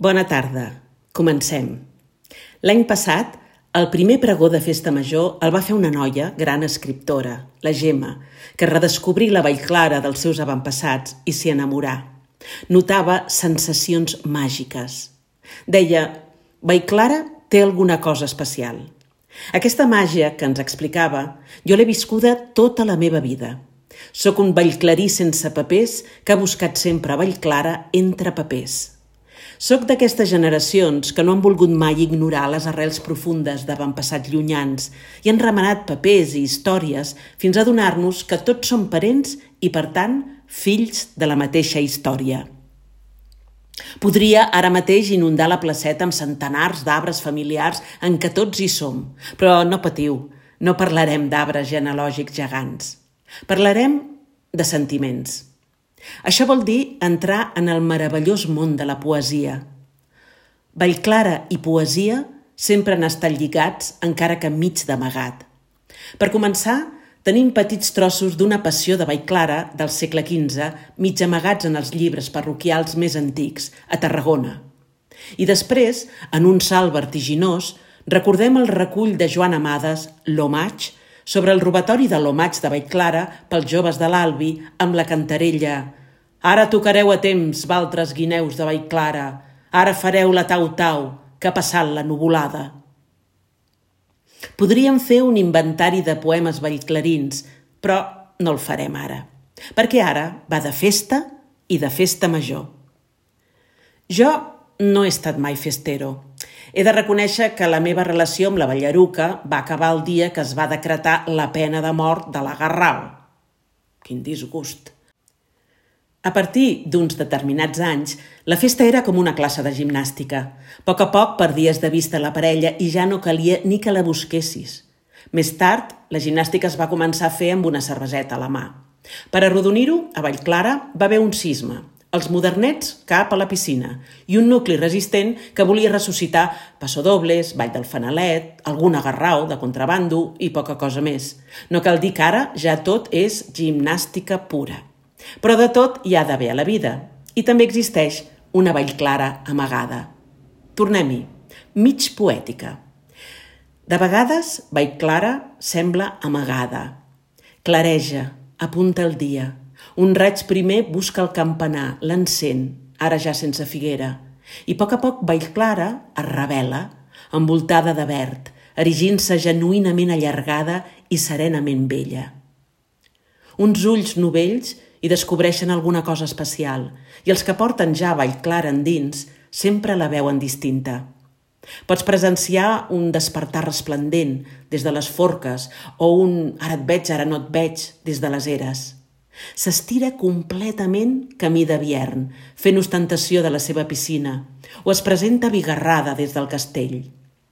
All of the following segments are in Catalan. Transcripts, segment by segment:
Bona tarda. Comencem. L'any passat, el primer pregó de Festa Major el va fer una noia, gran escriptora, la Gemma, que redescobrí la Vallclara dels seus avantpassats i s'hi enamorà. Notava sensacions màgiques. Deia, Vallclara té alguna cosa especial. Aquesta màgia que ens explicava, jo l'he viscuda tota la meva vida. Soc un vallclarí sense papers que ha buscat sempre Vallclara entre papers. Soc d'aquestes generacions que no han volgut mai ignorar les arrels profundes d'avantpassats llunyans i han remenat papers i històries fins a adonar-nos que tots som parents i, per tant, fills de la mateixa història. Podria ara mateix inundar la placeta amb centenars d'arbres familiars en què tots hi som, però no patiu, no parlarem d'arbres genealògics gegants. Parlarem de sentiments. Això vol dir entrar en el meravellós món de la poesia. Vallclara i poesia sempre han estat lligats, encara que mig d'amagat. Per començar, tenim petits trossos d'una passió de Vallclara del segle XV, mig amagats en els llibres parroquials més antics, a Tarragona. I després, en un salt vertiginós, recordem el recull de Joan Amades, L'Homatge, sobre el robatori de l'Homatge de Vallclara pels joves de l'Albi amb la cantarella «Ara tocareu a temps, valtres guineus de Vallclara, ara fareu la tau-tau, que ha passat la nuvolada». Podríem fer un inventari de poemes vallclarins, però no el farem ara, perquè ara va de festa i de festa major. Jo no he estat mai festero. He de reconèixer que la meva relació amb la Ballaruca va acabar el dia que es va decretar la pena de mort de la Garrao. Quin disgust. A partir d'uns determinats anys, la festa era com una classe de gimnàstica. A poc perdies de vista la parella i ja no calia ni que la busquessis. Més tard, la gimnàstica es va començar a fer amb una cerveseta a la mà. Per arrodonir-ho, a Vallclara va haver un cisma. Els modernets cap a la piscina i un nucli resistent que volia ressuscitar passodobles, ball del fanalet, algun agarrau de contrabando i poca cosa més. No cal dir que ara ja tot és gimnàstica pura. Però de tot hi ha d'haver a la vida i també existeix una Vallclara amagada. Tornem-hi, mig poètica. De vegades, Vallclara sembla amagada. Clareja, apunta el dia. Un raig primer busca el campanar, l'encén, ara ja sense figuera, i a poc Vallclara es revela, envoltada de verd, erigint-se genuïnament allargada i serenament bella. Uns ulls novells hi descobreixen alguna cosa especial, i els que porten ja Vallclara endins sempre la veuen distinta. Pots presenciar un despertar resplendent des de les forques o un ara et veig, ara no et veig des de les eres. S'estira completament camí de Viern, fent ostentació de la seva piscina, o es presenta bigarrada des del castell.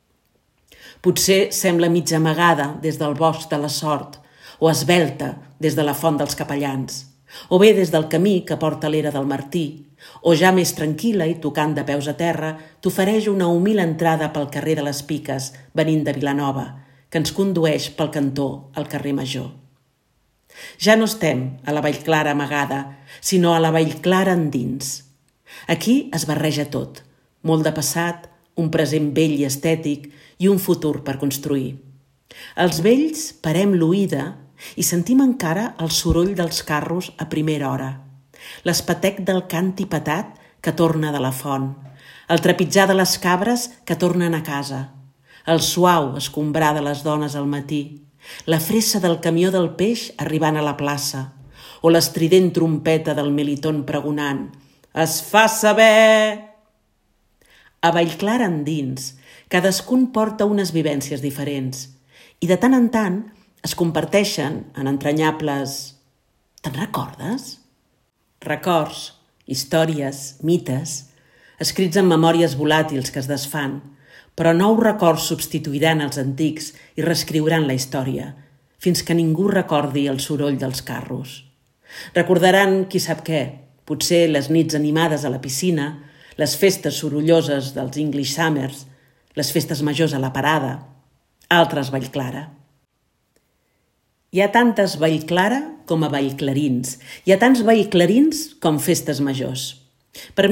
Potser sembla mig amagada des del bosc de la Sort, o esvelta des de la font dels capellans, o bé des del camí que porta a l'era del Martí, o ja més tranquil·la i tocant de peus a terra, t'ofereix una humil entrada pel carrer de les Piques, venint de Vilanova, que ens condueix pel cantó al carrer Major. Ja no estem a la Vallclara amagada, sinó a la Vallclara endins. Aquí es barreja tot, molt de passat, un present vell i estètic i un futur per construir. Els vells parem l'oïda i sentim encara el soroll dels carros a primera hora, l'espetec del cant i petat que torna de la font, el trepitjar de les cabres que tornen a casa, el suau escombrar de les dones al matí, la fressa del camió del peix arribant a la plaça, o l'estrident trompeta del Melitón pregonant «Es fa saber!». A Vallclara endins, cadascun porta unes vivències diferents i de tant en tant es comparteixen en entranyables «Te'n recordes?». Records, històries, mites, escrits en memòries volàtils que es desfan, però nous records substituiran els antics i reescriuran la història, fins que ningú recordi el soroll dels carros. Recordaran qui sap què, potser les nits animades a la piscina, les festes sorolloses dels English Summers, les festes majors a la parada, altres Vallclara. Hi ha tantes Vallclara com a vallclarins. Hi ha tants vallclarins com festes majors. Per mi,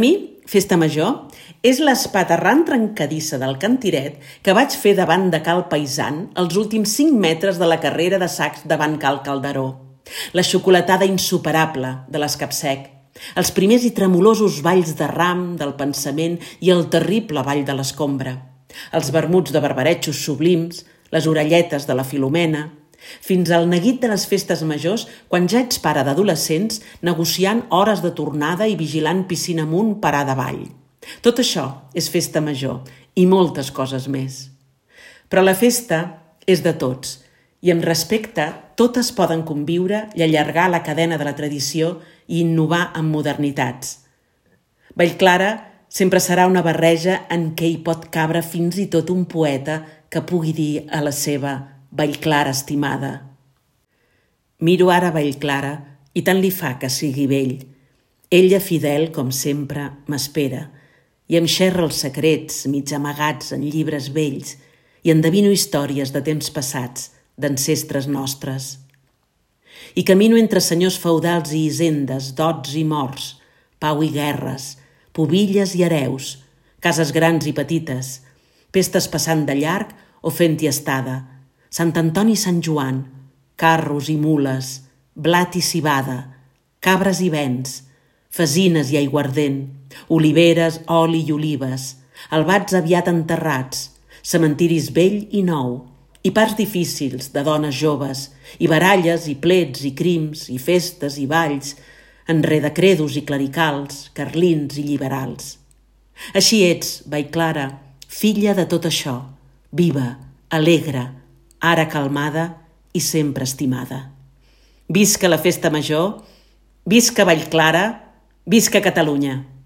Festa Major és l'espaterrant trencadissa del Cantiret que vaig fer davant de Cal Paisan els últims 5 metres de la carrera de sacs davant Cal Calderó. La xocolatada insuperable de l'Escapsec, els primers i tremolosos balls de ram, del pensament i el terrible ball de l'escombra, els vermuts de barbaretxos sublims, les orelletes de la Filomena, fins al neguit de les festes majors quan ja ets pare d'adolescents negociant hores de tornada i vigilant piscina amunt parar davall. Tot això és festa major i moltes coses més. Però la festa és de tots i amb respecte totes poden conviure i allargar la cadena de la tradició i innovar amb modernitats. Vallclara sempre serà una barreja en què hi pot cabre fins i tot un poeta que pugui dir a la seva Vallclara estimada. Miro ara Vallclara i tant li fa que sigui vell. Ella, fidel, com sempre, m'espera i em xerra els secrets mig amagats en llibres vells i endevino històries de temps passats, d'ancestres nostres. I camino entre senyors feudals i hisendes, dots i morts, pau i guerres, pobilles i hereus, cases grans i petites, pestes passant de llarg o fent-hi estada, Sant Antoni i Sant Joan, carros i mules, blat i civada, cabres i vents, fesines i aiguardent, oliveres, oli i olives, albats aviat enterrats, cementiris vell i nou, i parts difícils de dones joves, i baralles i plets i crims i festes i balls, enredacredos i clericals, carlins i liberals. Així ets, Vallclara, filla de tot això, viva, alegre, ara calmada i sempre estimada. Visca la festa major, visca Vallclara, visca Catalunya!